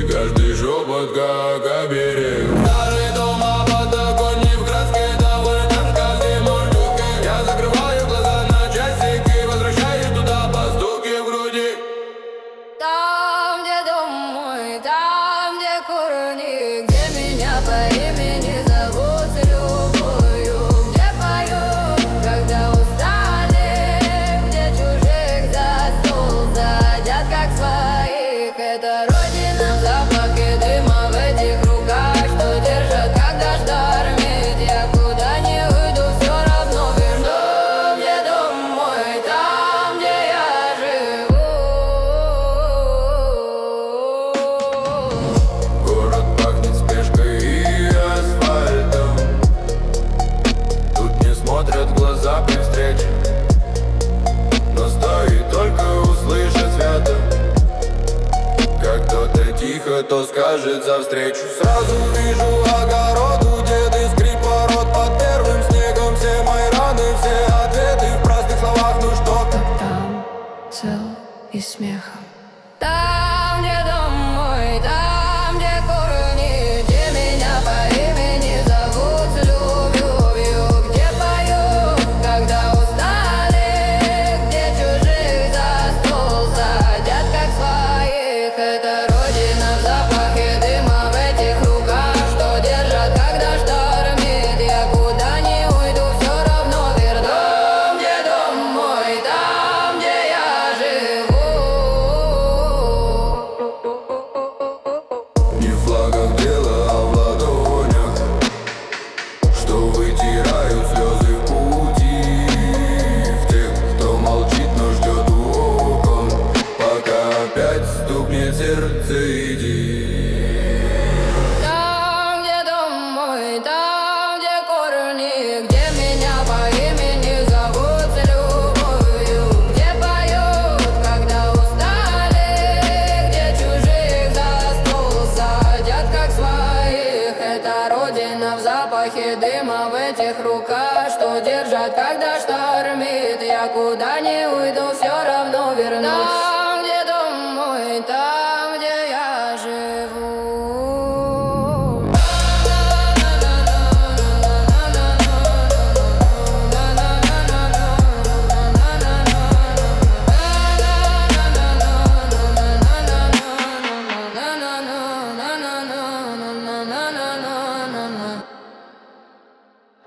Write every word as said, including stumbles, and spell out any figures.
каждый шепот как оберег. Старый дом, а подоконник в краске доволен каждой мордюкой. Я закрываю глаза на часики, возвращаюсь туда по стуке в груди. Там, где дом мой, там, где корни, где меня по имени зовут с любовью, где поют, когда устали, где чужих за стол садят как своих. Это родина в запахе дыма, в этих руках, что держат, когда штормит. Я куда не уйду, все равно вернусь. Там, где дом мой, там, где я живу. Город пахнет спешкой и асфальтом. Тут не смотрят в глаза при встрече, но стоит только услышать свято, как кто-то тихо то скажет за встречу. Сразу вижу огород, деды, скрип ворот под первым снегом. Все мои раны, все ответы в простых словах. Ну что? Там цел и смехом. Там, где дом мой, там, где корни, где меня по имени зовут с любовью, где поют, когда устали, где чужих за стол садят как своих. Это родина в запахе дыма, в этих руках, что держат, когда штормит. Я куда не уйду, все равно вернусь. Там, где дом мой, там, где я живу. Не в флагах дело, а в ладонях, что вытирают слезы в пути. В тех, кто молчит, но ждет у окон, пока опять стукнет сердце, иди. Там, где дом мой, там, где корни, где меня по имени зовут с любовью, где поют, когда устали, где чужих за стол садят как своих. Это родина в запахе дыма, в этих руках, что держат, когда штормит. Я куда не уйду, все равно вернусь.